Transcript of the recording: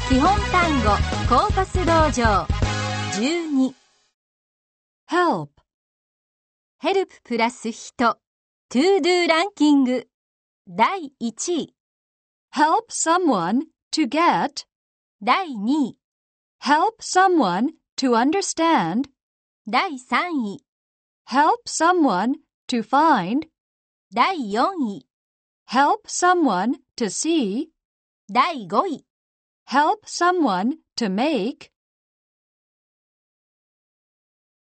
基本単語コーパス道場12 help, ヘルププラス人 to do ランキング第1位 help someone to get, 第2位 help someone to understand, 第3位 help someone to find, 第4位 help someone to see, 第5位 help someone to make,